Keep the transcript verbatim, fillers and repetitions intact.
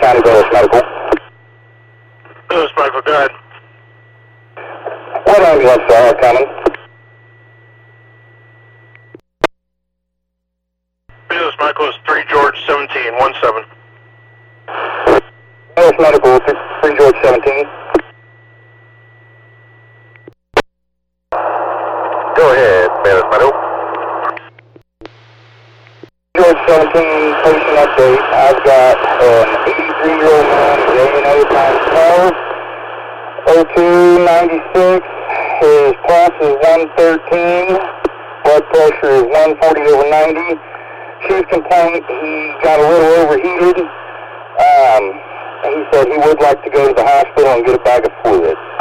County Village Medical. Village Medical, go ahead. What ambulance are coming? Village Medical is three George seventeen, one seven. Village Medical, three George seventeen. Go ahead, Village Medical. George seventeen, patient update. I've got an eighty-three-year-old man with A and O times twelve, O two ninety-six. His pulse is one thirteen. Blood pressure is one forty over ninety. Chief complaint, he got a little overheated. Um, he said he would like to go to the hospital and get a bag of fluids.